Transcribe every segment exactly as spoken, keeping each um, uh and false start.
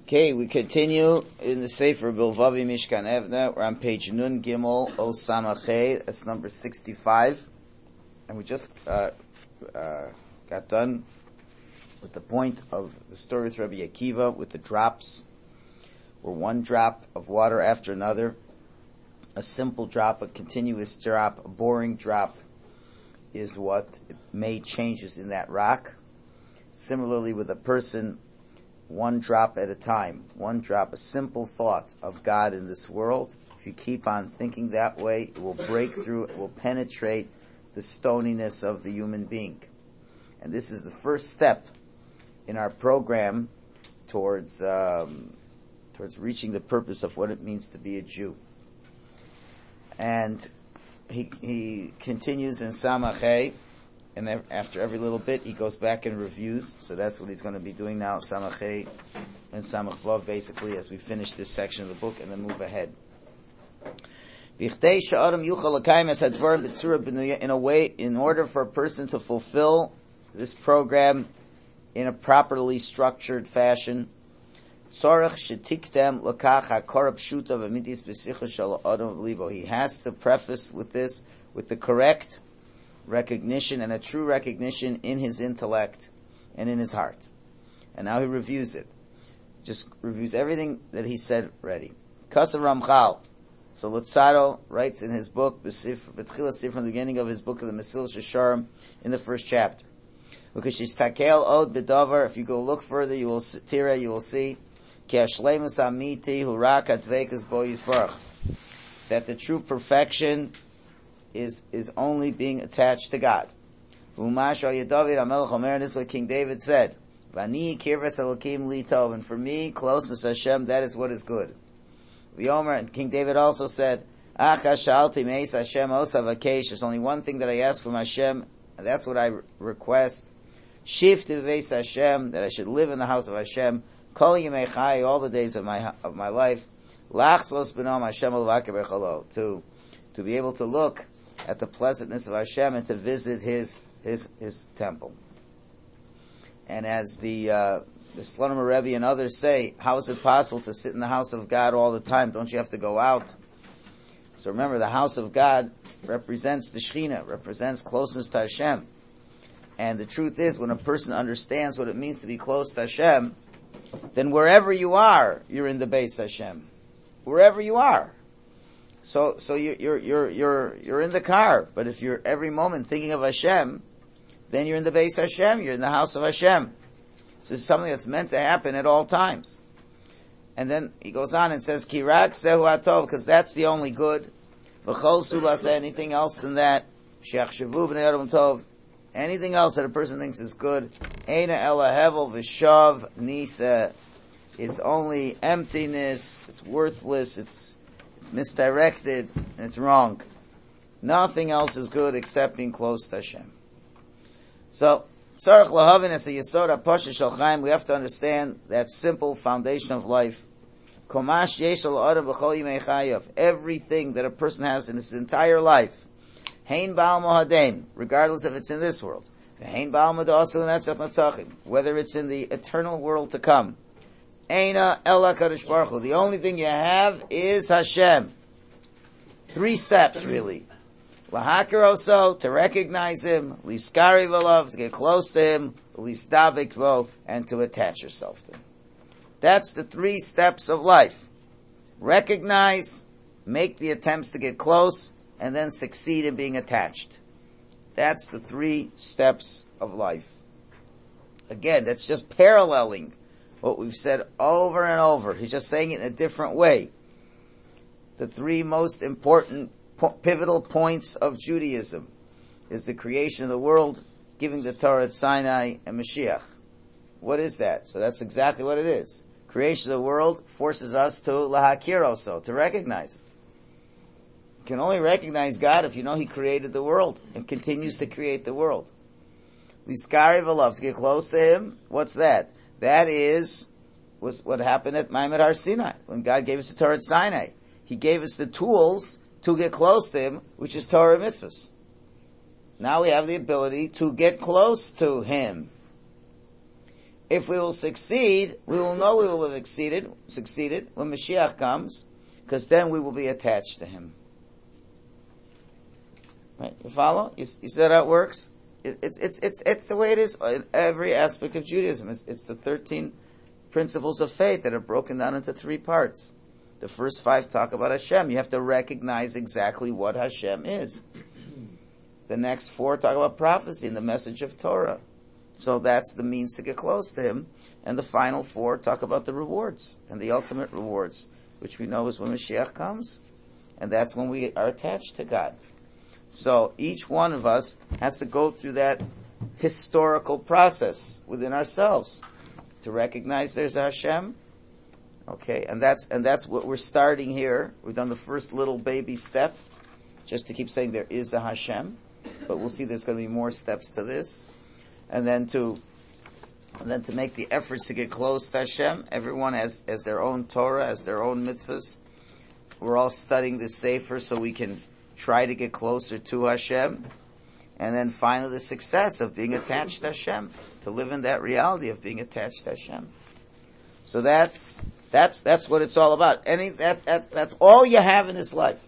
Okay, we continue in the Sefer Bilvavi Mishkan Evne. We're on page Nun Gimel O Samachay. That's number sixty-five. And we just uh, uh, got done with the point of the story with Rabbi Akiva with the drops, where one drop of water after another, a simple drop, a continuous drop, a boring drop, is what made changes in that rock. Similarly with a person, one drop at a time, one drop, a simple thought of God in this world. If you keep on thinking that way, it will break through, it will penetrate the stoniness of the human being. And this is the first step in our program towards um, towards reaching the purpose of what it means to be a Jew. And he he continues in Samachay, and after every little bit, he goes back and reviews. So that's what he's going to be doing now, Samachay and Samach Vav, basically, as we finish this section of the book and then move ahead. In a way, in order for a person to fulfill this program in a properly structured fashion, he has to preface with this, with the correct recognition and a true recognition in his intellect and in his heart. And now he reviews it. Just reviews everything that he said already. Kasav Ramchal. So Luzzatto writes in his book, from the beginning of his book of the Mesilas Yesharim, in the first chapter. If you go look further, you will see, tira, you will see that the true perfection is is only being attached to God. And this is what King David said. And for me, closeness to Hashem, that is what is good. And King David also said, there's only one thing that I ask from Hashem, and that's what I request. That I should live in the house of Hashem all the days of my of my life. To to be able to look at the pleasantness of Hashem and to visit His His His temple. And as the uh, the Slonim Rebbe and others say, how is it possible to sit in the house of God all the time? Don't you have to go out? So remember, the house of God represents the Shekhinah, represents closeness to Hashem. And the truth is, when a person understands what it means to be close to Hashem, then wherever you are, you're in the Beis Hashem. Wherever you are. So, so you're, you're, you're, you're, you're in the car, but if you're every moment thinking of Hashem, then you're in the Beis Hashem, you're in the house of Hashem. So it's something that's meant to happen at all times. And then he goes on and says, Kirak sehu atov, because that's the only good. V'chol sulas, anything else than that. She'achshavu b'nei adam tov, anything else that a person thinks is good. Eina ela hevel v'shav nisa, it's only emptiness, it's worthless, it's it's misdirected, and it's wrong. Nothing else is good except being close to Hashem. So, tzarech lahavin es hayesod hapashut shel chaim, we have to understand that simple foundation of life. Komash yesh al adam b'chol yimei chayav, everything that a person has in his entire life, hein ba'al mohadein, regardless if it's in this world, hein ba'al modasu netzach netzachim, whether it's in the eternal world to come, Eina ela kadosh baruch hu, the only thing you have is Hashem. Three steps, really. Lahakar oso, to recognize Him, liskari v'lov, to get close to Him, listavik vo, and to attach yourself to Him. That's the three steps of life. Recognize, make the attempts to get close, and then succeed in being attached. That's the three steps of life. Again, that's just paralleling what we've said over and over. He's just saying it in a different way. The three most important po- pivotal points of Judaism is the creation of the world, giving the Torah at Sinai, and Mashiach. What is that? So that's exactly what it is. Creation of the world forces us to lahakir oso, to recognize it. You can only recognize God if you know He created the world and continues to create the world. Liskari v'lov, to get close to Him, what's that? That is was what happened at Ma'amad Har Sinai, when God gave us the Torah at Sinai. He gave us the tools to get close to Him, which is Torah and mitzvahs. Now we have the ability to get close to Him. If we will succeed, we will know we will have succeeded, succeeded when Mashiach comes, because then we will be attached to him. Right? You follow? You, you see how that works? It, it's, it's, it's, it's the way it is in every aspect of Judaism. It's, it's the thirteen principles of faith that are broken down into three parts. The first five talk about Hashem. You have to recognize exactly what Hashem is. The next four talk about prophecy and the message of Torah. So that's the means to get close to him. And the final four talk about the rewards and the ultimate rewards, which we know is when Mashiach comes. And that's when we are attached to God. So each one of us has to go through that historical process within ourselves to recognize there's a Hashem. Okay, and that's and that's what we're starting here. We've done the first little baby step, just to keep saying there is a Hashem. But we'll see there's going to be more steps to this. And then to and then to make the efforts to get close to Hashem. Everyone has, has their own Torah, has their own mitzvahs. We're all studying this Sefer so we can try to get closer to Hashem. And then finally the success of being attached to Hashem. To live in that reality of being attached to Hashem. So that's that's that's what it's all about. Any that, that that's all you have in this life.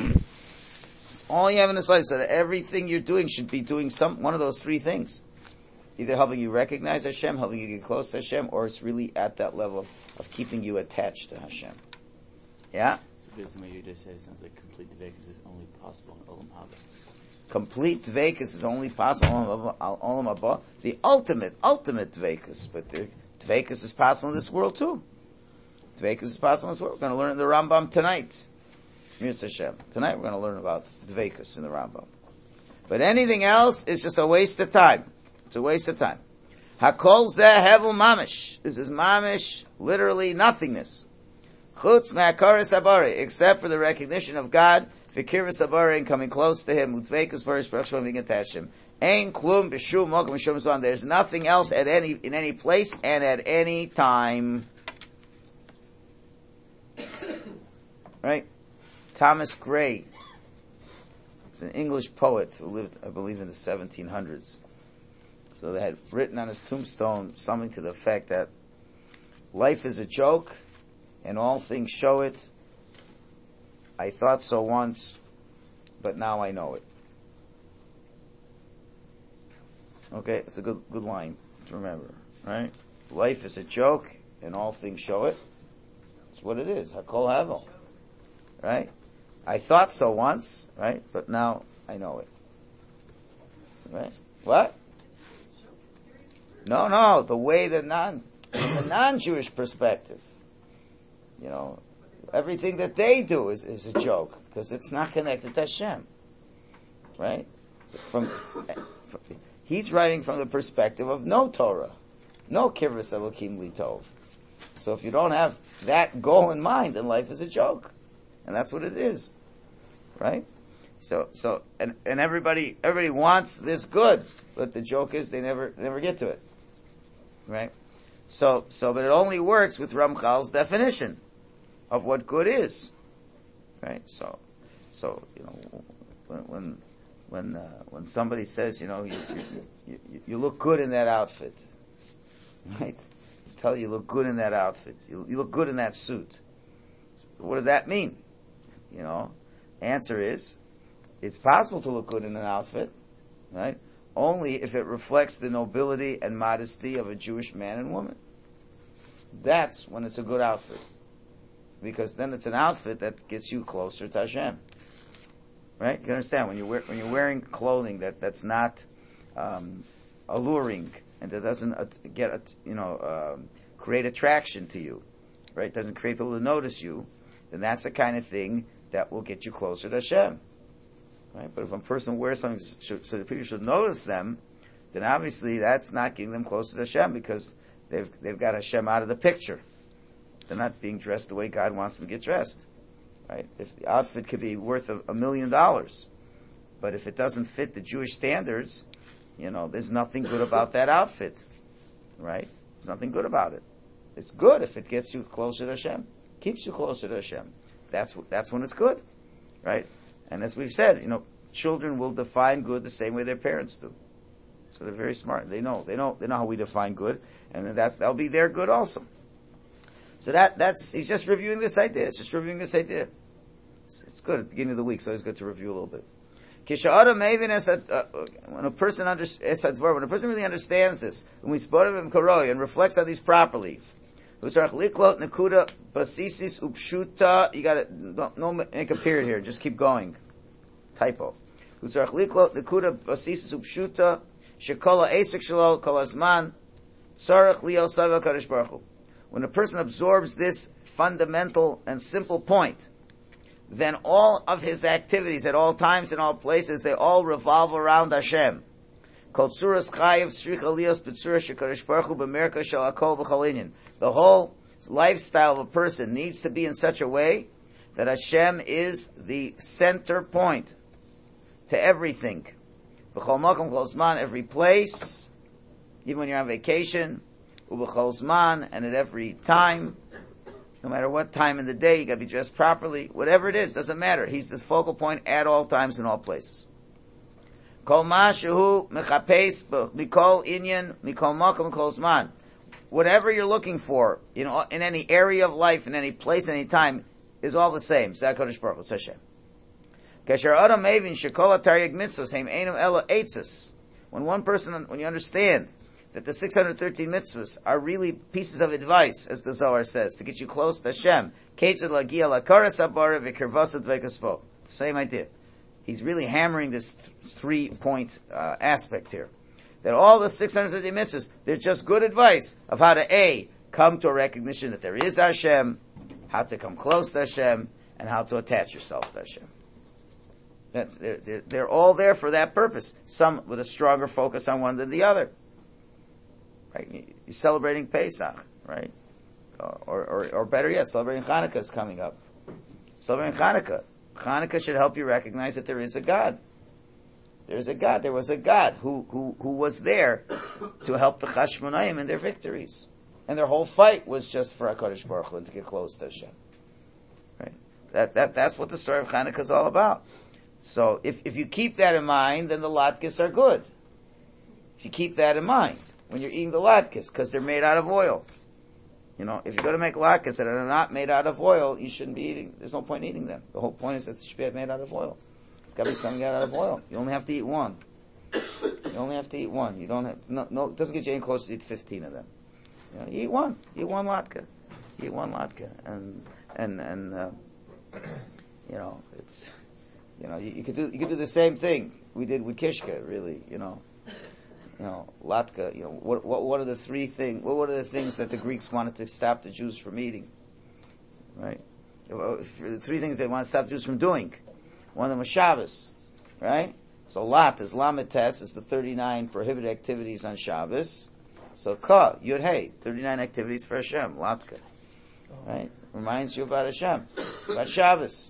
It's all you have in this life. So that everything you're doing should be doing some one of those three things. Either helping you recognize Hashem, helping you get close to Hashem, or it's really at that level of, of keeping you attached to Hashem. Yeah? So based on what you just said, it sounds like complete dvekus is only possible in Olam Haba. Complete dvekus is only possible in Olam Haba. The ultimate, ultimate dvekus. But the dvekus is possible in this world too. Dvekus is possible in this world. We're going to learn in the Rambam tonight. Mitzvah Hashem. Tonight we're going to learn about dvekus in the Rambam. But anything else is just a waste of time. It's a waste of time. Hakol zeh hevel mamish. This is mamish, literally nothingness. Chutz me'akaris habari, except for the recognition of God, v'kiris habari, and coming close to Him, utveikus barish b'rachshon, being attached to Him. Ein klum b'shum mokum b'shum zman. There's nothing else at any, in any place and at any time. Right? Thomas Gray is an English poet who lived, I believe, in the seventeen hundreds. So they had written on his tombstone something to the effect that life is a joke and all things show it. I thought so once, but now I know it. Okay, it's a good good line to remember, right? Life is a joke and all things show it. That's what it is. Hakol havel. Right? I thought so once, right? But now I know it. Right? What? No, no, the way the non, the non-Jewish perspective, you know, everything that they do is, is a joke, because it's not connected to Hashem. Right? From, from, he's writing from the perspective of no Torah, no Kivris Elokim Litov. So if you don't have that goal in mind, then life is a joke. And that's what it is. Right? So, so, and, and everybody, everybody wants this good, but the joke is they never, never get to it. Right? So, so, but it only works with Ramchal's definition of what good is. Right? So, so, you know, when, when, when, uh, when somebody says, you know, you, you, you, you look good in that outfit. Right? Tell you you look good in that outfit. You, you look good in that suit. What does that mean? You know? Answer is, it's possible to look good in an outfit. Right? Only if it reflects the nobility and modesty of a Jewish man and woman. That's when it's a good outfit. Because then it's an outfit that gets you closer to Hashem. Right? You understand? When you're, wear, when you're wearing clothing that, that's not um, alluring and that doesn't uh, get, uh, you know, um, create attraction to you, right? Doesn't create people to notice you, then that's the kind of thing that will get you closer to Hashem. Right? But if a person wears something so that people should notice them, then obviously that's not getting them closer to Hashem, because they've they've got Hashem out of the picture. They're not being dressed the way God wants them to get dressed. Right? If the outfit could be worth a, a million dollars, but if it doesn't fit the Jewish standards, you know, there's nothing good about that outfit. Right? There's nothing good about it. It's good if it gets you closer to Hashem, keeps you closer to Hashem. That's that's when it's good. Right? And as we've said, you know, children will define good the same way their parents do. So they're very smart. They know, they know, they know how we define good, and then that, that'll be their good also. So that, that's, he's just reviewing this idea. It's just reviewing this idea. It's, it's good at the beginning of the week, so it's good to review a little bit. When a person understands, when a person really understands this, when we spot him in Koroi and reflects on these properly, you gotta, don't, don't make a period here, just keep going. Typo. When a person absorbs this fundamental and simple point, then all of his activities at all times and all places, they all revolve around Hashem. The whole lifestyle of a person needs to be in such a way that Hashem is the center point to everything. Every place, even when you're on vacation, and at every time, no matter what time in the day, you gotta be dressed properly. Whatever it is, doesn't matter. He's the focal point at all times in all places. Whatever you're looking for, you know, in any area of life, in any place, any time, is all the same. Zakodesh Baruch Hu, it's Hashem. When one person, when you understand that the six hundred thirteen mitzvahs are really pieces of advice, as the Zohar says, to get you close to Hashem. Same idea. He's really hammering this th- three-point uh, aspect here. That all the six hundred thirty mitzvahs, they're just good advice of how to A, come to a recognition that there is Hashem, how to come close to Hashem, and how to attach yourself to Hashem. That's, they're, they're, they're all there for that purpose. Some with a stronger focus on one than the other. Right? You're celebrating Pesach, right? Or, or, or better yet, celebrating Hanukkah is coming up. Celebrating Hanukkah. Hanukkah should help you recognize that there is a God. There is a God. There was a God who, who, who was there to help the Chashmonayim in their victories. And their whole fight was just for HaKadosh Baruch Hu and to get close to Hashem. Right? That, that, that's what the story of Hanukkah is all about. So if, if you keep that in mind, then the latkes are good. If you keep that in mind when you're eating the latkes, because they're made out of oil. You know, if you're going to make latkes that are not made out of oil, you shouldn't be eating. There's no point in eating them. The whole point is that they should be made out of oil. It's got to be something out of oil. You only have to eat one. You only have to eat one. You don't have to, no, no, it doesn't get you any closer to eat fifteen of them. You know, you eat one. You eat one latke. You eat one latke. And, and, and, uh, you know, it's, you know, you, you could do, you could do the same thing we did with Kishka, really, you know. You know, latke, you know, what, what, what are the three things, what, what are the things that the Greeks wanted to stop the Jews from eating? Right? The three things they want to stop Jews from doing. One of them was Shabbos. Right? So lat is lametes, is the thirty-nine prohibited activities on Shabbos. So ka, yud hey, thirty-nine activities for Hashem, latke. Right? Reminds you about Hashem, about Shabbos.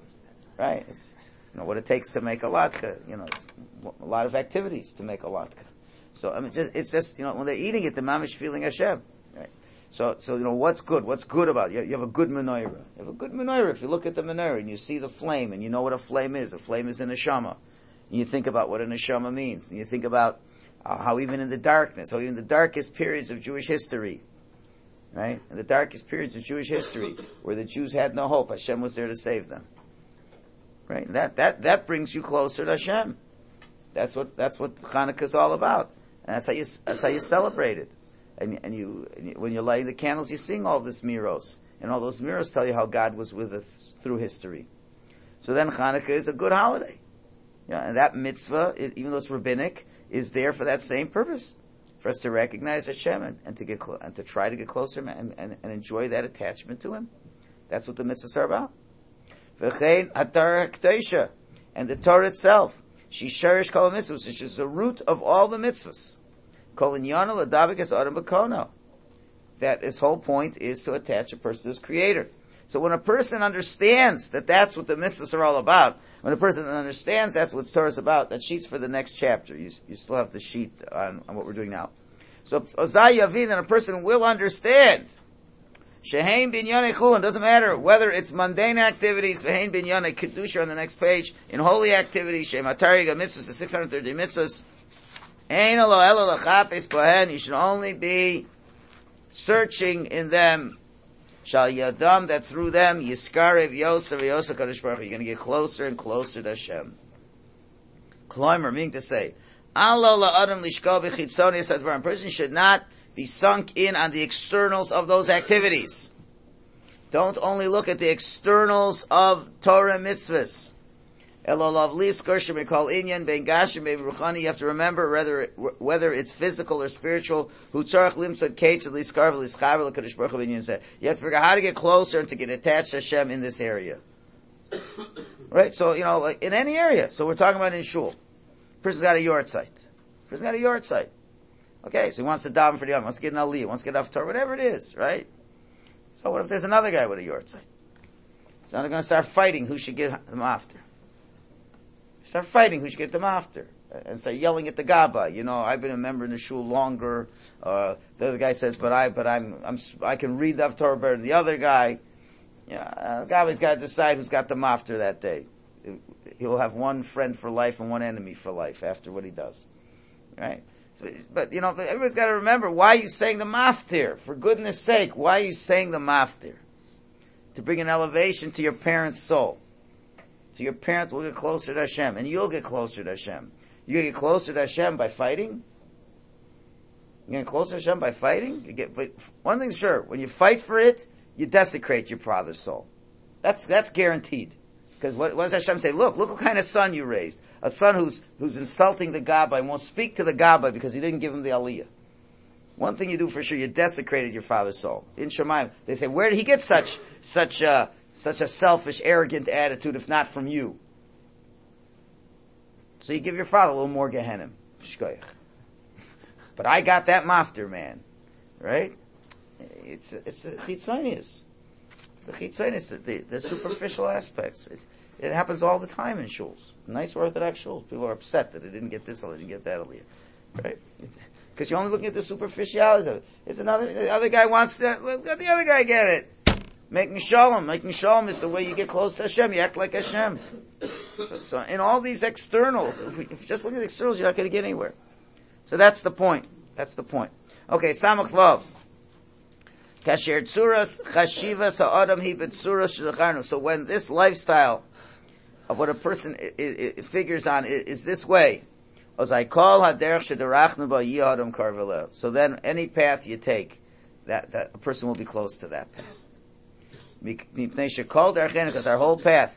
Right? It's, you know, what it takes to make a latke. You know, it's a lot of activities to make a latke. So, I mean, just, it's just, you know, when they're eating it, the mamish feeling Hashem. Right? So, so, you know, what's good? What's good about it? You have a good menorah. You have a good menorah. If you look at the menorah and you see the flame and you know what a flame is, a flame is a neshama. And you think about what a neshama means. And you think about uh, how even in the darkness, how even in the darkest periods of Jewish history, right? In the darkest periods of Jewish history, where the Jews had no hope, Hashem was there to save them. Right? And that, that, that brings you closer to Hashem. That's what, that's what Hanukkah is all about. And that's how you, that's how you celebrate it. And, and, you, and you, when you're lighting the candles, you sing all this miros. And all those miros tell you how God was with us through history. So then Hanukkah is a good holiday. Yeah, and that mitzvah, even though it's rabbinic, is there for that same purpose. For us to recognize Hashem and, and to get, clo- and to try to get closer and, and, and enjoy that attachment to Him. That's what the mitzvahs are about. V'chein haTorah K'tosha. And the Torah itself. She sherish kol mitzvahs, which is the root of all the mitzvahs. Kol inyana l'davikas adam b'kono. That its whole point is to attach a person to his Creator. So when a person understands that that's what the mitzvahs are all about, when a person understands that's what Torah is about, that sheet's for the next chapter. You, you still have the sheet on, on what we're doing now. So Ozai Yavin, then a person will understand. Shehein binyanei chulin, doesn't matter whether it's mundane activities, Shehein binyanei kedusha on the next page, in holy activities, Shem hatariga mitzvahs, the six hundred thirty mitzvahs, Ein lo elo lachapes bohen. You should only be searching in them. Shal yadam, that through them yiskarev yosef yosef kadosh baruch Hu. You're going to get closer and closer to Hashem. Kloimer, meaning to say, Alo la'adam lishkol b'chitzonius advarim. A person should not be sunk in on the externals of those activities. Don't only look at the externals of Torah and mitzvahs. Elolav liskor shemikol inyan ben gashim ben ruchani. You have to remember whether whether it's physical or spiritual. Hu tzarach limsod kates at liskar v'lischaver l'kadosh baruch hu inyan said. You have to figure out how to get closer and to get attached to Hashem in this area. Right? So, you know, like in any area. So we're talking about in shul. Person's got a yard site. Person's got a yard site. Okay, so he wants to daven for the other, wants to get an aliyah, wants to get off Torah, whatever it is, right? So what if there's another guy with a yard site? So now they're going to start fighting who should get them after. Start fighting who should get them after. And start yelling at the Gabba. You know, I've been a member in the shul longer. Uh, the other guy says, but I, but I'm, I'm, I can read the Torah better than the other guy. Yeah, uh, the Gabba's got to decide who's got them after that day. He'll have one friend for life and one enemy for life after what he does. Right? So, but, you know, everybody's got to remember, why are you saying the maftir? For goodness sake, why are you saying the maftir? To bring an elevation to your parent's soul. So your parents will get closer to Hashem, and you'll get closer to Hashem. You get closer to Hashem by fighting? You get closer to Hashem by fighting? You get, but one thing's sure, when you fight for it, you desecrate your father's soul. That's, that's guaranteed. Because what, what does Hashem say? Look, look what kind of son you raised. A son who's, who's insulting the Gabbai and won't speak to the Gabbai because he didn't give him the aliyah. One thing you do for sure, you desecrated your father's soul. In Shemaim, they say, where did he get such, such a, such a selfish, arrogant attitude if not from you? So you give your father a little more Gehenim. But I got that mafter, man. Right? It's, it's a chitzonius. The chitzonius, the, the, the superficial aspects. It's, it happens all the time in shuls. Nice Orthodox shuls. People are upset that they didn't get this, or they didn't get that aliyah. Right? Because you're only looking at the superficialities of it. It's another, the other guy wants that, let the other guy get it. Making shalom. Making shalom is the way you get close to Hashem. You act like Hashem. So, so in all these externals, if, we, if you just look at the externals, you're not going to get anywhere. So that's the point. That's the point. Okay, Samach Vav. Kasher tzuras chashivas ha'adam hi b'tzuras sh'zacharnu. So when this lifestyle of what a person I, I, I figures on is, is this way, as I call haderech shedarachnu ba yihadam karvelel. So then any path you take, that, that a person will be close to that path. Because our whole path,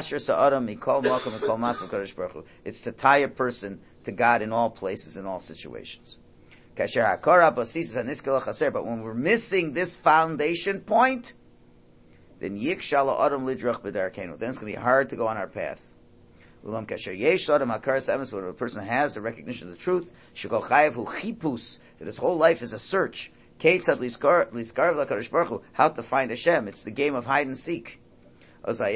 it's to tie a person to God in all places, in all situations. But when we're missing this foundation point, then then it's going to be hard to go on our path. When a person has the recognition of the truth, that his whole life is a search. How to find Hashem. It's the game of hide and seek. Then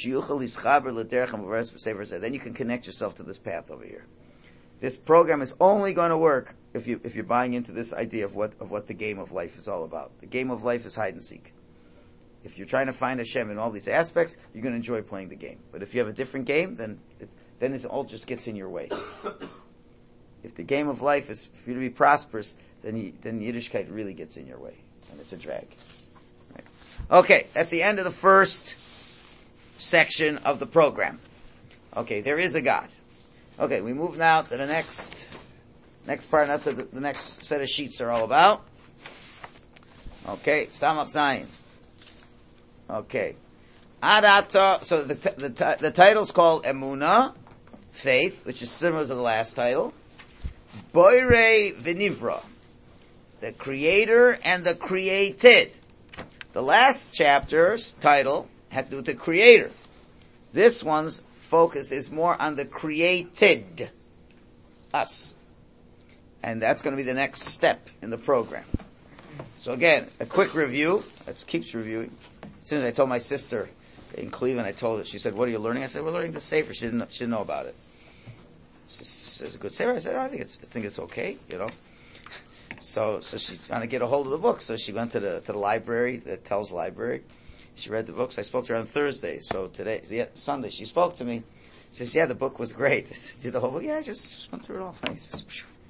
you can connect yourself to this path over here. This program is only going to work if you if you're buying into this idea of what of what the game of life is all about. The game of life is hide and seek. If you're trying to find Hashem in all these aspects, you're going to enjoy playing the game. But if you have a different game, then it, then it all just gets in your way. If the game of life is for you to be prosperous, then you, then Yiddishkeit really gets in your way, and it's a drag. Right. Okay, that's the end of the first section of the program. Okay, there is a God. Okay, we move now to the next next part. And that's what the, the next set of sheets are all about. Okay, Samach Zayin. Okay, Adata. So the the the title's called Emunah, faith, which is similar to the last title. Boirei v'nivra, the creator and the created. The last chapter's title had to do with the creator. This one's focus is more on the created, us. And that's going to be the next step in the program. So again, a quick review. It keeps reviewing. As soon as I told my sister in Cleveland, I told her, she said, what are you learning? I said, we're learning the Sefer. She didn't know, she didn't know about it. She says, a good Sefer? I said, oh, I think it's, I think it's okay, you know. So, so she's trying to get a hold of the book. So she went to the, to the library, the Tells library. She read the books. I spoke to her on Thursday. So today, yeah, Sunday, she spoke to me. She says, yeah, the book was great. I said, did the whole book? Yeah, I just, just went through it all. I says,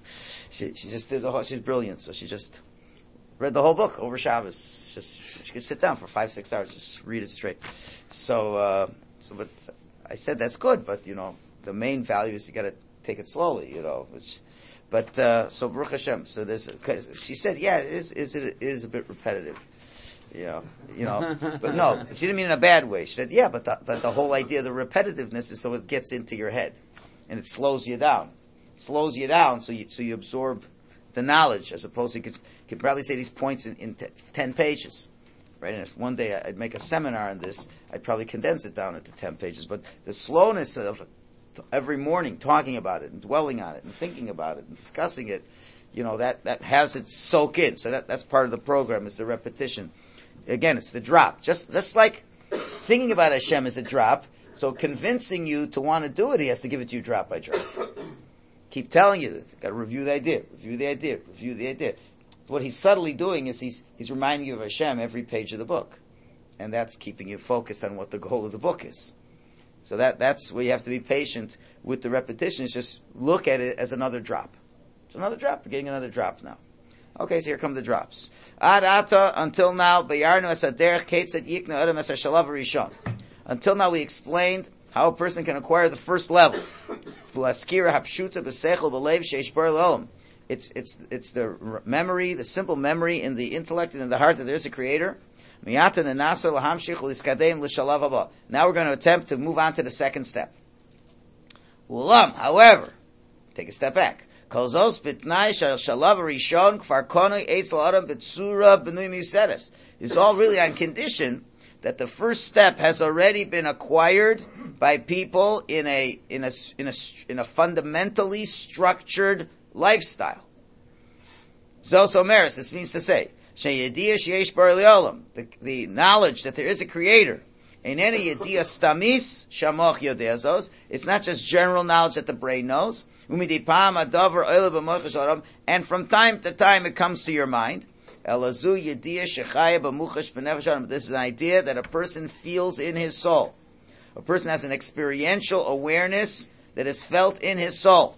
she, she just did the whole, she's brilliant, so she just read the whole book over Shabbos. Just, she could sit down for five, six hours, just read it straight. So, uh, so, but I said that's good, but you know, the main value is you gotta take it slowly, you know, which, but, uh, so Baruch Hashem, so there's, cause she said, yeah, it is, is it is a bit repetitive. You know, you know, but no, she didn't mean in a bad way. She said, yeah, but the, but the whole idea of the repetitiveness is so it gets into your head. And it slows you down. It slows you down so you, so you absorb the knowledge, as opposed to, you could, you could probably say these points in, in t- ten pages. Right? And if one day I'd make a seminar on this, I'd probably condense it down into ten pages. But the slowness of every morning talking about it and dwelling on it and thinking about it and discussing it, you know, that, that has it soak in. So that, that's part of the program, is the repetition. Again, it's the drop. Just, just like thinking about Hashem is a drop, so convincing you to want to do it, he has to give it to you drop by drop. Keep telling you this. Got to review the idea, review the idea, review the idea. What he's subtly doing is he's, he's reminding you of Hashem every page of the book. And that's keeping you focused on what the goal of the book is. So that, that's where you have to be patient with the repetition, is just look at it as another drop. It's another drop. We're getting another drop now. Okay, so here come the drops. Ad ata, until now, bayarnu es haderech ketzad yikna adam es hashalav harishon. Until now, we explained how a person can acquire the first level. B'laskira hapshuta b'sechel b'lev sheish bar l'olam. It's it's it's the memory, the simple memory in the intellect and in the heart that there's a Creator. Miyata nenasa l'hamshich l'iskadem l'shalav haba. Now we're going to attempt to move on to the second step. Ulam, however, take a step back. It's all really on condition that the first step has already been acquired by people in a in a in a in a fundamentally structured lifestyle. Zosomeris, this means to say, the, the knowledge that there is a Creator. In any yediyah stamis shamoch yodezos, it's not just general knowledge that the brain knows. And from time to time it comes to your mind. This is an idea that a person feels in his soul. A person has an experiential awareness that is felt in his soul.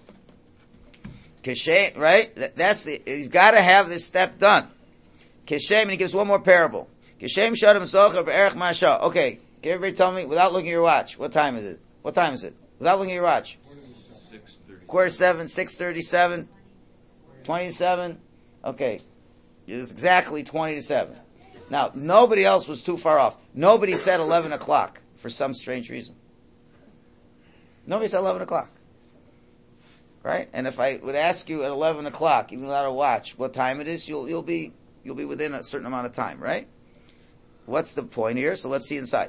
Right? That's the, you've got to have this step done. And he gives one more parable. Okay, can everybody tell me, without looking at your watch, what time is it? What time is it? Without looking at your watch. Quarter seven, six thirty-seven, twenty-seven. Okay, it's exactly twenty to seven. Now, nobody else was too far off. Nobody said eleven o'clock for some strange reason. Nobody said eleven o'clock, right? And if I would ask you at eleven o'clock, even without a watch, what time it is, you'll you'll be you'll be within a certain amount of time, right? What's the point here? So let's see inside.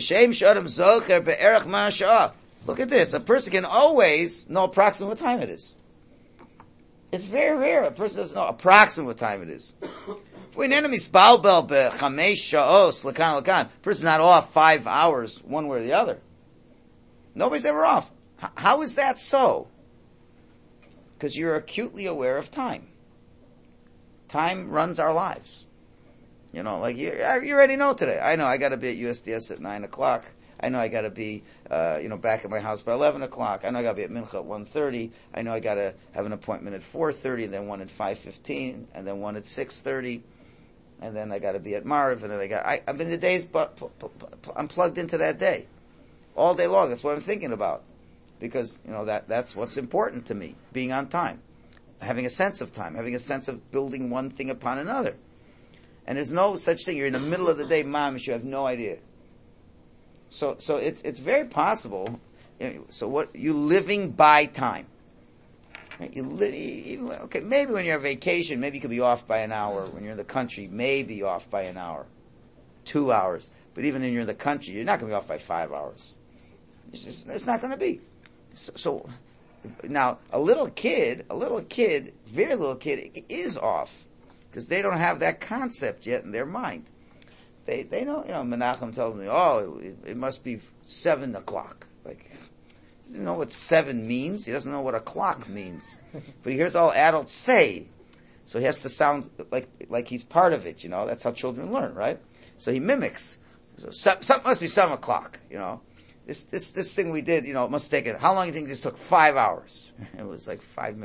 Look at this. A person can always know approximately what time it is. It's very rare. A person doesn't know approximately what time it is. When enemies balbel bechamesh shaos lakan lakan, person's not off five hours one way or the other. Nobody's ever off. H- how is that so? Because you're acutely aware of time. Time runs our lives. You know, like you, you already know today. I know I got to be at U S D S at nine o'clock. I know I got to be, uh, you know, back at my house by eleven o'clock. I know I got to be at Mincha at one thirty. I know I got to have an appointment at four thirty, and then one at five fifteen, and then one at six thirty, and then I got to be at Mariv, and then I got. I, I mean, the days, but I'm plugged into that day all day long. That's what I'm thinking about, because you know that that's what's important to me: being on time, having a sense of time, having a sense of building one thing upon another. And there's no such thing. You're in the middle of the day, mom, you have no idea. So, so it's, it's very possible. So what, you living by time. Right? You live, even, okay, maybe when you're on vacation, maybe you could be off by an hour. When you're in the country, maybe off by an hour. Two hours. But even when you're in the country, you're not going to be off by five hours. It's just, it's not going to be. So, so, now, a little kid, a little kid, very little kid, is off. Because they don't have that concept yet in their mind. They they know, you know, Menachem tells me, oh, it, it must be seven o'clock. Like, he doesn't know what seven means. He doesn't know what a clock means. But he hears all adults say. So he has to sound like like he's part of it, you know. That's how children learn, right? So he mimics. So something must be seven o'clock, you know. This this this thing we did, you know, it must take it. How long do you think this took? Five hours. It was like five minutes.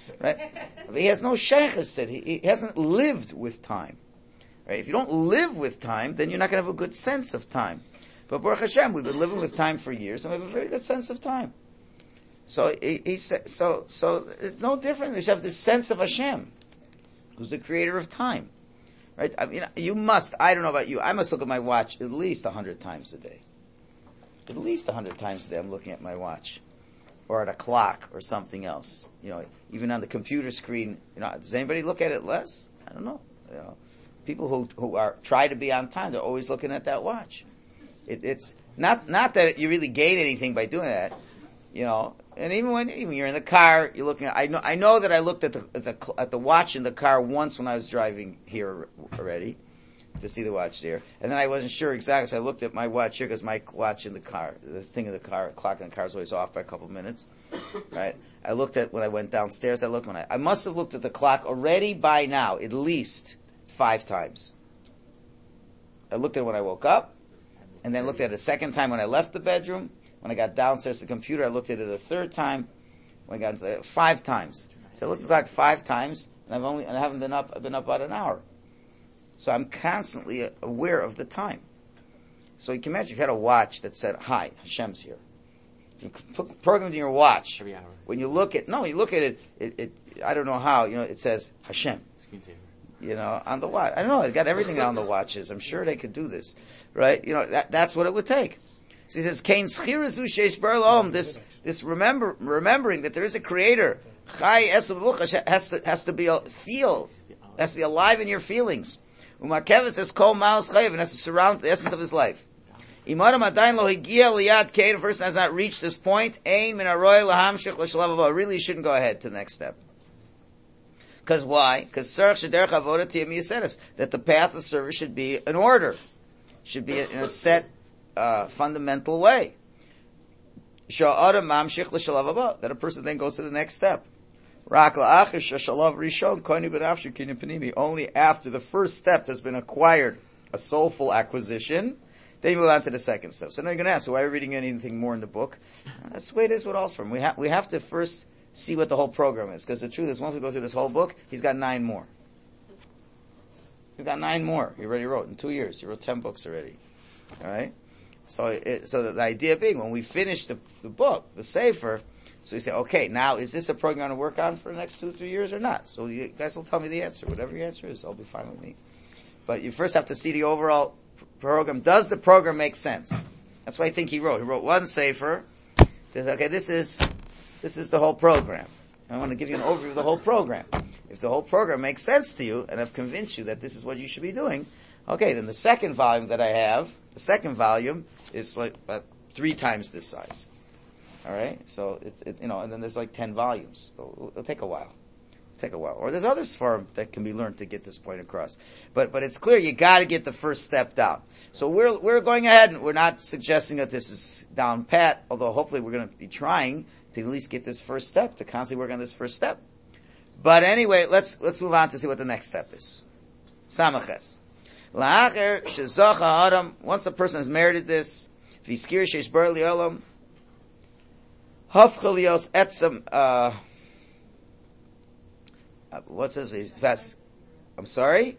right? But he has no sheikhus to it. He, he hasn't lived with time. Right? If you don't live with time, then you're not going to have a good sense of time. But Baruch Hashem, we've been living with time for years, and we have a very good sense of time. So he, he said, so so it's no different. You should have this sense of Hashem, who's the creator of time. Right? I mean, you must. I don't know about you. I must look at my watch at least a hundred times a day. At least a hundred times a day, I'm looking at my watch, or at a clock, or something else. You know, even on the computer screen. You know, does anybody look at it less? I don't know. You know, people who who are try to be on time, they're always looking at that watch. It, it's not not that you really gain anything by doing that. You know, and even when even you're in the car, you're looking at, I know, I know that I looked at the, at the, at the watch in the car once when I was driving here already, to see the watch there. And then I wasn't sure exactly, so I looked at my watch here, because my watch in the car, the thing in the car, clock in the car is always off by a couple of minutes. Right? I looked at, when I went downstairs, I looked when I, I must have looked at the clock already by now, at least five times. I looked at it when I woke up, and then looked at it a second time when I left the bedroom. When I got downstairs to the computer, I looked at it a third time. When I got into the, five times. So I looked back five times, and I've only, and I haven't been up, I've been up about an hour. So I'm constantly aware of the time. So you can imagine if you had a watch that said, hi, Hashem's here. If you put, programmed in your watch, every hour. When you look at, no, you look at it, it, it, I don't know how, you know, it says Hashem. Screensaver. You know, on the watch. I don't know, they've got everything on the watches. I'm sure they could do this. Right? You know, that, that's what it would take. So he says, "Kain schirazu sheish barlom." This, this remember, remembering that there is a creator. Chai esavucha has to has to be a feel, has to be alive in your feelings. Umakeves says, "Kol maus chayiv," and has to surround the essence of his life. Imadam adayin lo higia liyad kain. A person has not reached this point. Ein min aroy lahamshich l'shalav haba. Really, you shouldn't go ahead to the next step. Because why? Because tzarich shederech avoda tiyeh miyaseres. That the path of service should be in order, should be in a set. Uh, fundamental way. That a person then goes to the next step. Only after the first step has been acquired, a soulful acquisition, then you move on to the second step. So now you're going to ask, so why are you reading anything more in the book? That's the way it is with Osram. We, ha- we have to first see what the whole program is. Because the truth is, once we go through this whole book, he's got nine more. He's got nine more. He already wrote in two years. He wrote ten books already. Alright? So, it, so the idea being, when we finish the, the book, the Sefer, so you say, okay, now is this a program to work on for the next two, three years or not? So you guys will tell me the answer. Whatever your answer is, I'll be fine with me. But you first have to see the overall program. Does the program make sense? That's what I think he wrote. He wrote one Sefer. Says, okay, this is, this is the whole program. I want to give you an overview of the whole program. If the whole program makes sense to you, and I've convinced you that this is what you should be doing, okay, then the second volume that I have, the second volume is like uh, three times this size. All right, so it's it, you know, and then there's like ten volumes. So it'll take a while. It'll take a while. Or there's others for that can be learned to get this point across. But but it's clear you got to get the first step down. So we're we're going ahead, and we're not suggesting that this is down pat. Although hopefully we're going to be trying to at least get this first step, to constantly work on this first step. But anyway, let's let's move on to see what the next step is. Samaches. Once a person has merited this, uh, what's this? I'm sorry?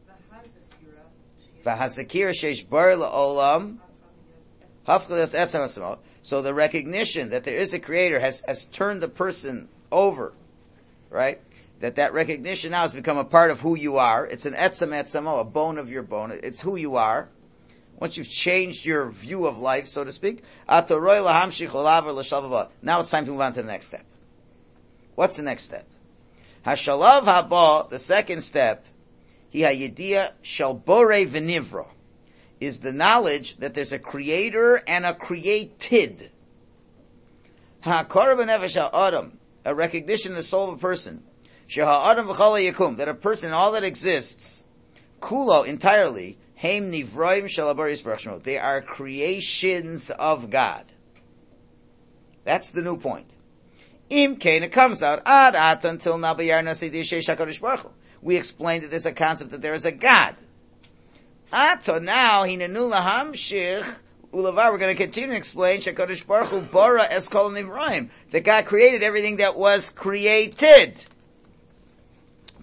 So the recognition that there is a creator has, has turned the person over, right? That that recognition now has become a part of who you are. It's an etzem etzemo, a bone of your bone. It's who you are. Once you've changed your view of life, so to speak, now it's time to move on to the next step. What's the next step? Hashalav haba, the second step, hi hayediya shel borei v'nivra, is the knowledge that there's a creator and a created. Ha'akor b'nefesh ha'adam, a recognition in the soul of a person. Sheha'adam v'chol yakum, that a person, all that exists, kulo, entirely, heim nivroim shel habarei yisbarach shemo, they are creations of God. That's the new point. Im kain, it comes out, ad at, until now, b'yar nasi d'yeshesh HaKadosh Baruch Hu. We explained that there's a concept that there is a God. Ato, now, hinenu lahamshich, ulavar, we're going to continue to explain, shakadosh baruch hu bara es kol nivraim, that God created everything that was created.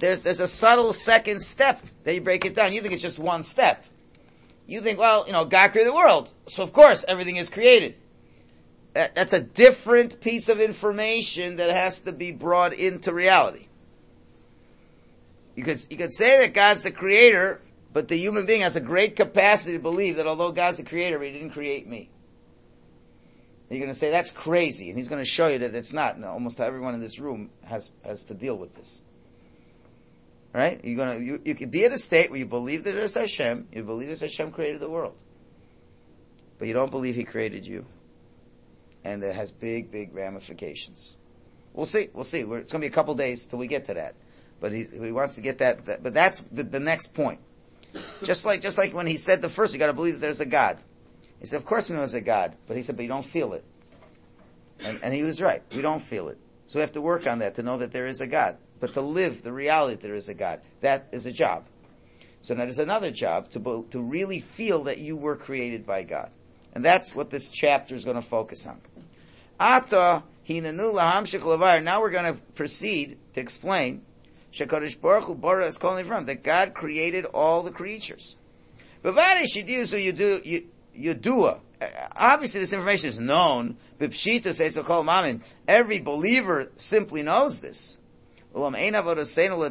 there's, there's a subtle second step that you break it down. You think it's just one step. You think, well, you know, God created the world, so of course everything is created. That, that's a different piece of information that has to be brought into reality. You could, you could say that God's the creator, but the human being has a great capacity to believe that although God's the creator, he didn't create me. And you're going to say, that's crazy, and he's going to show you that it's not. No, almost everyone in this room has, has to deal with this. Right? You're gonna, you, you could be at a state where you believe that there's Hashem, you believe that Hashem created the world. But you don't believe he created you. And it has big, big ramifications. We'll see, we'll see. We're, it's gonna be a couple days till we get to that. But he, he wants to get that, that but that's the, the next point. Just like, just like when he said the first, you gotta believe that there's a God. He said, of course we know there's a God. But he said, but you don't feel it. And, and he was right. We don't feel it. So we have to work on that to know that there is a God. But to live the reality that there is a God, that is a job. So now there's another job to to really feel that you were created by God. And that's what this chapter is going to focus on. Ata hinanu lahamshich levar. Now we're going to proceed to explain Shekadosh Baruch Hu bara es kol nivram, that God created all the creatures. Bavare shidiusu yudu yudua. Obviously this information is known. Bipshita says so kol mamin. Every believer simply knows this. But our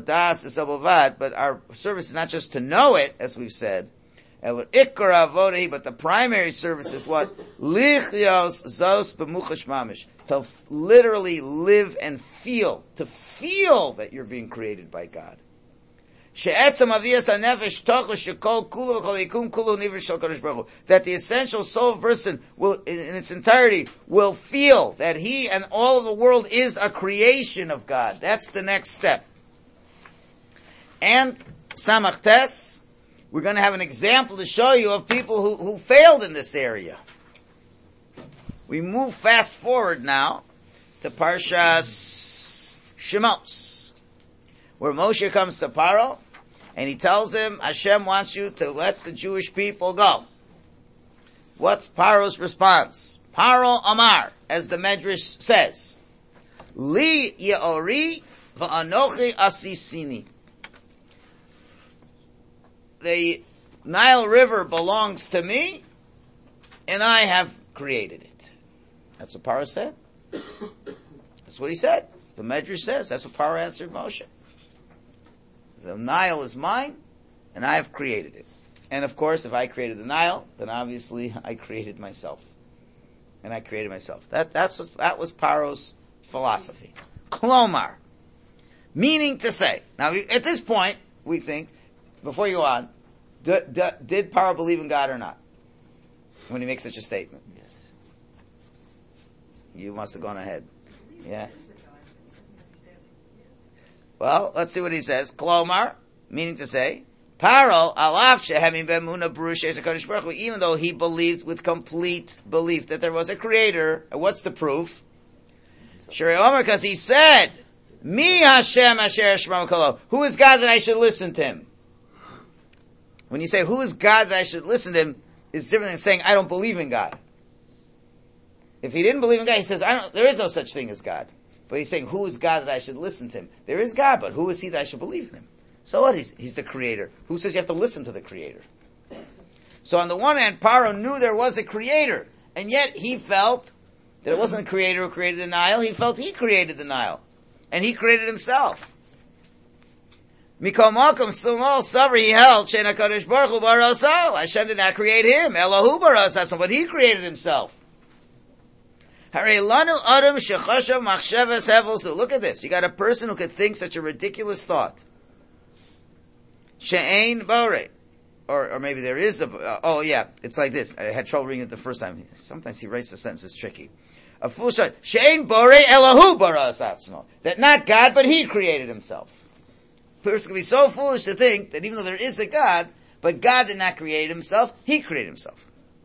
service is not just to know it, as we've said, but the primary service is what? To literally live and feel, to feel that you're being created by God. That the essential soul of a person will, in its entirety, will feel that he and all of the world is a creation of God. That's the next step. And Samach Tes, we're going to have an example to show you of people who, who failed in this area. We move fast forward now to Parshas Shemos, where Moshe comes to Paro, and he tells him, Hashem wants you to let the Jewish people go. What's Paro's response? Paro Amar, as the Medrash says, Li Yeori va'anochi asisini. The Nile River belongs to me, and I have created it. That's what Paro said. That's what he said. The Medrash says. That's what Paro answered Moshe. The Nile is mine, and I have created it. And of course, if I created the Nile, then obviously I created myself. And I created myself. That, that's what, that was Paro's philosophy. Klomar. Meaning to say. Now, at this point, we think, before you go on, d- d- did Paro believe in God or not? When he makes such a statement. Yes. You must have gone ahead. Yeah? Well, let's see what he says. Klomar, meaning to say, Paro, alaf shehemim b'emuna b'rushes HaKadosh Baruch Hu, even though he believed with complete belief that there was a creator. And what's the proof? Sherei Omer, because he said, Mi Hashem asher eshma kolo. Who is God that I should listen to him? When you say, who is God that I should listen to him, is different than saying, I don't believe in God. If he didn't believe in God, he says, I don't, there is no such thing as God. But he's saying, who is God that I should listen to him? There is God, but who is he that I should believe in him? So what? He's, he's the creator. Who says you have to listen to the creator? So on the one hand, Paro knew there was a creator, and yet he felt that it wasn't the creator who created the Nile. He felt he created the Nile. And he created himself. Mikol Malkum still no Sabri he held, Shein HaKadosh Baruch Hu Barasal. Hashem did not create him. Elohu Barasal, but he created himself. Look at this. You got a person who could think such a ridiculous thought. She'ein bore. Or, or maybe there is a, uh, oh yeah, it's like this. I had trouble reading it the first time. Sometimes he writes the sentences tricky. A fool shot. She'ein bore elahu baras atzmo. That not God, but he created himself. A person can be so foolish to think that even though there is a God, but God did not create himself, he created himself.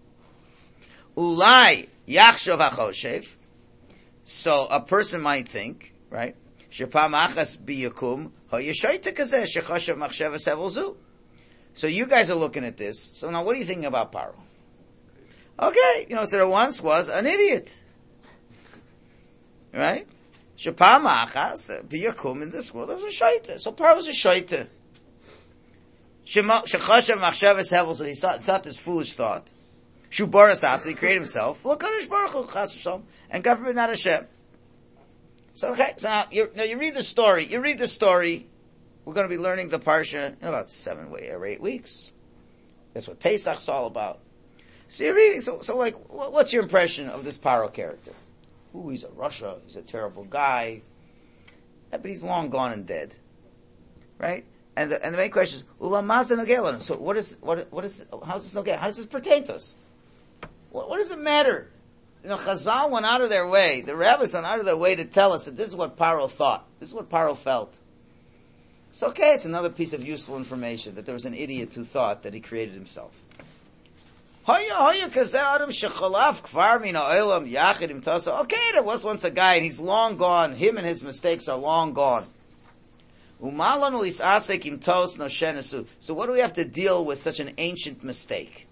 Ulai. Yachshov HaChoshev. So a person might think, right? Shepam achas biyakum ha'yeshoyta kazeh shechoshev machshavas hevelzu. So you guys are looking at this. So now what are you thinking about Paro? Okay, you know, so there once was an idiot. Right? Shepam achas biyakum in this world there was a shaita. So Paro was a shaita. Shechashav machshavas hevel, so he thought this foolish thought. Shubaras after he created himself. Look Kadosh Baruch Hu chas v'shalom, and God forbid not Hashem. So okay, so now you now you read the story. You read the story. We're going to be learning the parsha in about seven or eight weeks. That's what Pesach's all about. So you're reading. So so like, what's your impression of this Paro character? Ooh, he's a Russia. He's a terrible guy. Yeah, but he's long gone and dead, right? And the and the main question is, Ulam Mazda Nogelon. So what is what what is how does this Nogel? How does this pertain to us? What, what does it matter? You know, Chazal went out of their way. The rabbis went out of their way to tell us that this is what Paro thought. This is what Paro felt. It's okay. It's another piece of useful information that there was an idiot who thought that he created himself. Okay, there was once a guy and he's long gone. Him and his mistakes are long gone. So what do we have to deal with such an ancient mistake?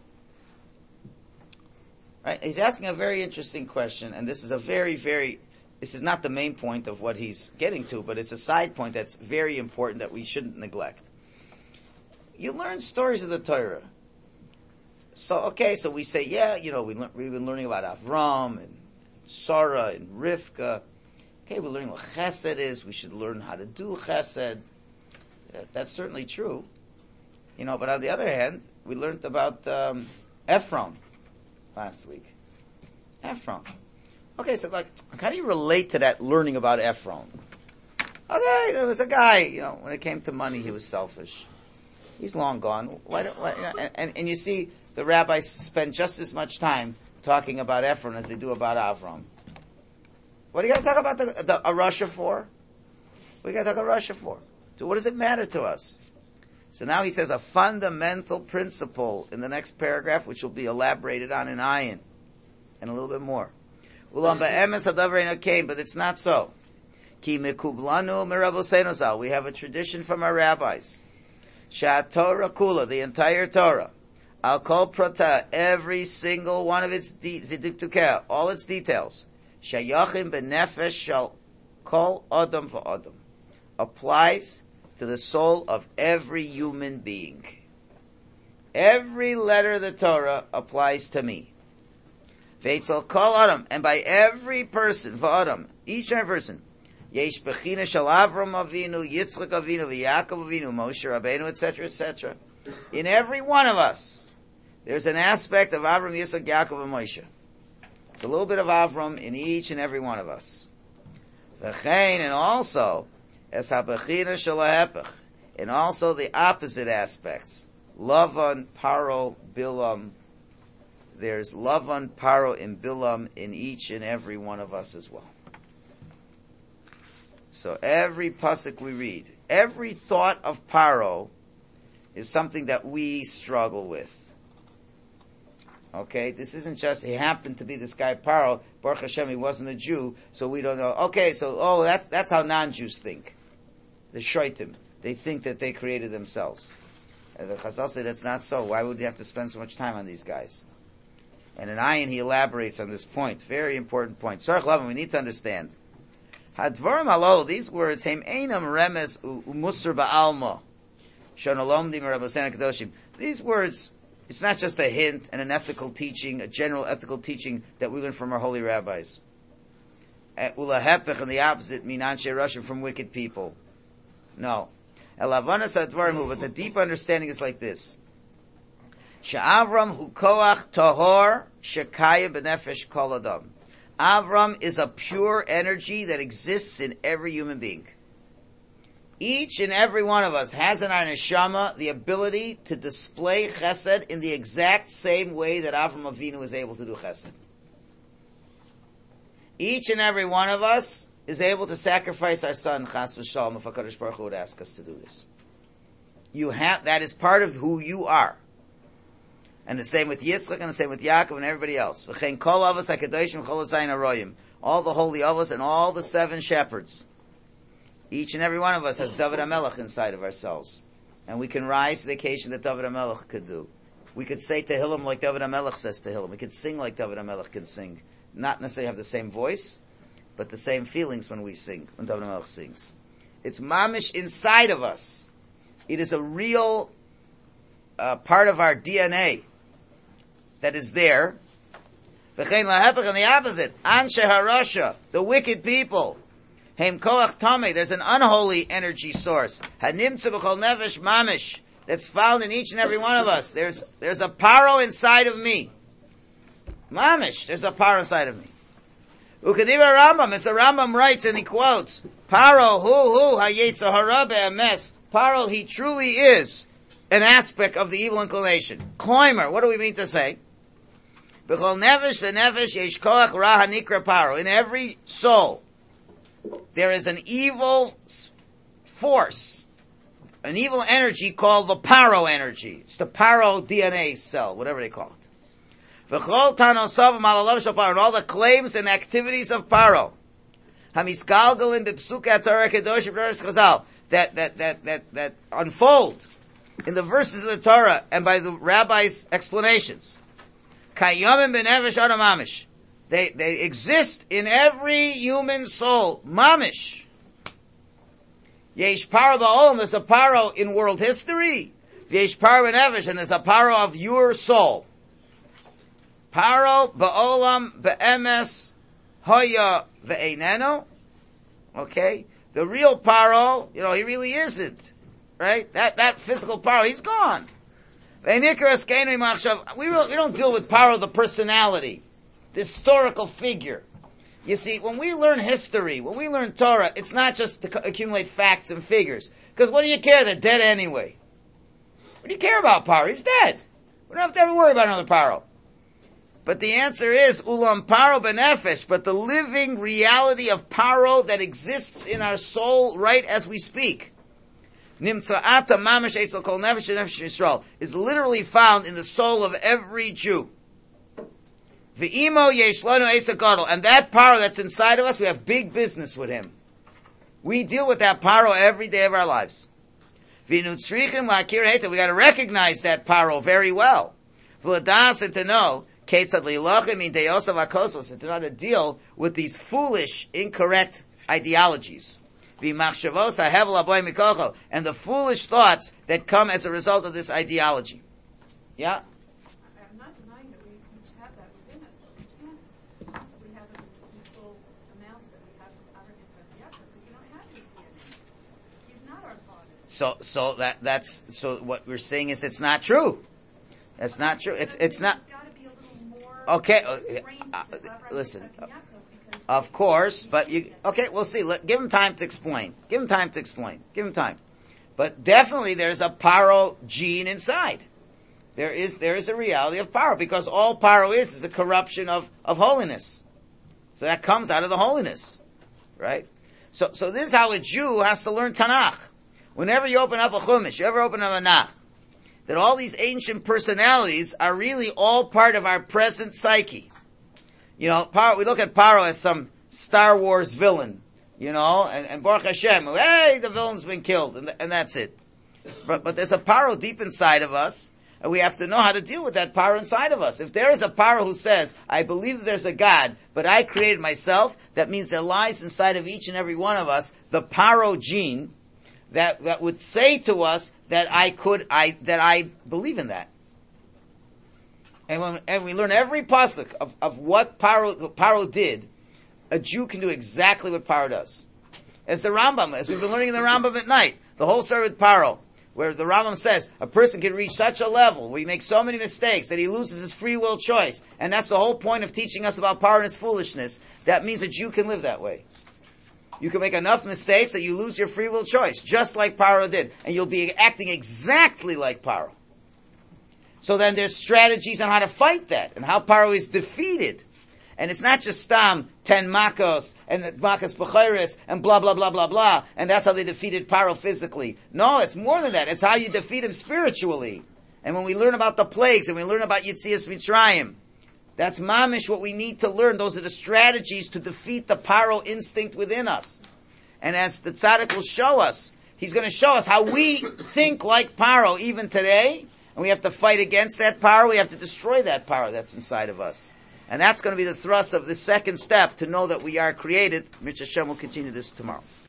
Right? He's asking a very interesting question, and this is a very, very, this is not the main point of what he's getting to, but it's a side point that's very important that we shouldn't neglect. You learn stories of the Torah. So, okay, so we say, yeah, you know, we learn, we've been learning about Avram and Sarah and Rivka. Okay, we're learning what chesed is. We should learn how to do chesed. That's certainly true. You know, but on the other hand, we learned about um, Ephraim last week. Ephraim. Okay, so like, how do you relate to that learning about Ephraim? Okay, there was a guy, you know, when it came to money, he was selfish. He's long gone. Why don't, why, you know, and, and, and you see, the rabbis spend just as much time talking about Ephraim as they do about Avram. What are you going to talk about the, the, a Russia for? What are you going to talk about Russia for? So what does it matter to us? So now he says a fundamental principle in the next paragraph, which will be elaborated on in Ayin, and a little bit more. Ulam ba'emes hadavar eino kein, but it's not so. Ki mekublanu meraboseinu zal. We have a tradition from our rabbis. Shat Torah kula, the entire Torah. Al kol prata, every single one of its viduktukeh, all its details. Shayachim benefesh shal kol adam v'adam, applies to the soul of every human being. Every letter of the Torah applies to me. V'etzal kol adam, and by every person v'adam, each and every person. Yesh bechina shal Avram Avinu, Yitzchak Avinu, v'Yaakov Avinu, Moshe Rabbeinu, et cetera, et cetera. In every one of us, there's an aspect of Avram, Yitzchak, Yaakov, and Moshe. It's a little bit of Avram in each and every one of us. V'chein, and also, es habechina shel hahepech, and also the opposite aspects. Lavan, Paro, Bilam. There's Lavan, Paro, and Bilam in each and every one of us as well. So every pasuk we read, every thought of Paro is something that we struggle with. Okay, this isn't just, he happened to be this guy Paro, Baruch Hashem, he wasn't a Jew, so we don't know. Okay, so, oh, that's, that's how non-Jews think. The Shoitim. They think that they created themselves. And the Chazal say that's not so. Why would you have to spend so much time on these guys? And in Ayin, he elaborates on this point. Very important point. Sarach Lavan, we need to understand. Hadvarim halol, these words, Heim einam remes umusr ba'alma. Shonalomdim rabosena kadoshim. These words, it's not just a hint and an ethical teaching, a general ethical teaching that we learn from our holy rabbis. Ulahepech, and the opposite, minanshe Russian, from wicked people. No. Elavanas advarim, but the deep understanding is like this. She'avram hu koach tahor shekaya b'nefesh kol adam. Avram is a pure energy that exists in every human being. Each and every one of us has in our neshama the ability to display chesed in the exact same way that Avram Avinu was able to do chesed. Each and every one of us is able to sacrifice our son, chas v'shalom, if HaKadosh Baruch Hu would ask us to do this. You have, that is part of who you are. And the same with Yitzchak, and the same with Yaakov, and everybody else. V'chein kol avos hakadoshim chol hazayin haroyim. All the holy avos and all the seven shepherds. Each and every one of us has David HaMelech inside of ourselves. And we can rise to the occasion that David HaMelech could do. We could say Tehillim like David HaMelech says Tehillim. We could sing like David HaMelech can sing. Not necessarily have the same voice, but the same feelings when we sing, when David HaMelech sings. It's mamish inside of us. It is a real uh, part of our D N A that is there. V'chein lahepech, and the opposite. Anshe harasha, the wicked people. Heim koach tameh, there's an unholy energy source. Hanimtzu b'chol nefesh mamish, that's found in each and every one of us. There's, there's a paro inside of me. Mamish, there's a paro inside of me. Ukadiva Rambam, as the Rambam writes and he quotes, Paro hu hu hayetzo hara be'emes. Paro, he truly is an aspect of the evil inclination. Kloimer, what do we mean to say? B'chol nefesh v'nefesh yesh koach ra hanikra paro. In every soul, there is an evil force, an evil energy called the paro energy. It's the paro D N A cell, whatever they call it. V'chol tanosav malalav shel paro, and all the claims and activities of paro. Hamisgalgalim b'psukei Torah kedosh b'Eretz Chazal, that that that that that unfold in the verses of the Torah and by the rabbis' explanations. Kayomim b'nefesh adam mamish. They, they exist in every human soul. Mamish. Yesh paro ba'olam, there's a paro in world history. Yesh paro b'nefesh, and there's a paro of your soul. Paro ba'olam be'emes hoya ve'eineno. Okay? The real paro, you know, he really isn't. Right? That, that physical paro, he's gone. We, really, we don't deal with paro, the personality. The historical figure. You see, when we learn history, when we learn Torah, it's not just to accumulate facts and figures. Because what do you care? They're dead anyway. What do you care about Paro? He's dead. We don't have to ever worry about another Paro. But the answer is, Ulam Paro benefesh, but the living reality of Paro that exists in our soul right as we speak. Nimtza'ata mamash eitzel kol nefesh and nefesh Yisrael is literally found in the soul of every Jew. V'imo yeshlanu esa gadol, and that paro that's inside of us, we have big business with him. We deal with that paro every day of our lives. V'nutzrichim la'akir heta, we got to recognize that paro very well. V'ladas, and to know ketzad lilachim in deyosav hakosos, and to know how to deal with these foolish, incorrect ideologies. V'machshavos hahevel aboy mikocho, and the foolish thoughts that come as a result of this ideology. Yeah. So, so that, that's, so what we're saying is it's not true. That's not true. It's, it's not. Okay, uh, uh, listen. Uh, of course, but you, okay, we'll see. Let, give him time to explain. Give him time to explain. Give him time. But definitely there's a paro gene inside. There is, there is a reality of paro, because all paro is, is a corruption of, of holiness. So that comes out of the holiness. Right? So, so this is how a Jew has to learn Tanakh. Whenever you open up a Chumash, you ever open up a Nach, that all these ancient personalities are really all part of our present psyche. You know, Paro, we look at Paro as some Star Wars villain, you know, and, and Baruch Hashem, hey, the villain's been killed, and, and that's it. But, but there's a Paro deep inside of us, and we have to know how to deal with that Paro inside of us. If there is a Paro who says, I believe that there's a God, but I created myself, that means there lies inside of each and every one of us the Paro gene, that, that would say to us that I could, I, that I believe in that. And when, and we learn every pasuk of, of what Paro, Paro did, a Jew can do exactly what Paro does. As the Rambam, as we've been learning in the Rambam at night, the whole story with Paro, where the Rambam says, a person can reach such a level where he makes so many mistakes that he loses his free will choice. And that's the whole point of teaching us about Paro and his foolishness. That means a Jew can live that way. You can make enough mistakes that you lose your free will choice, just like Paro did. And you'll be acting exactly like Paro. So then there's strategies on how to fight that, and how Paro is defeated. And it's not just Stam, ten Makos, and Makos Bechoros, and blah, blah, blah, blah, blah, and that's how they defeated Paro physically. No, it's more than that. It's how you defeat him spiritually. And when we learn about the plagues, and we learn about Yetzias Mitzrayim, that's mamish what we need to learn. Those are the strategies to defeat the Paro instinct within us. And as the tzaddik will show us, he's going to show us how we think like Paro even today, and we have to fight against that Paro. We have to destroy that Paro that's inside of us. And that's going to be the thrust of the second step, to know that we are created. Mitzvah Hashem will continue this tomorrow.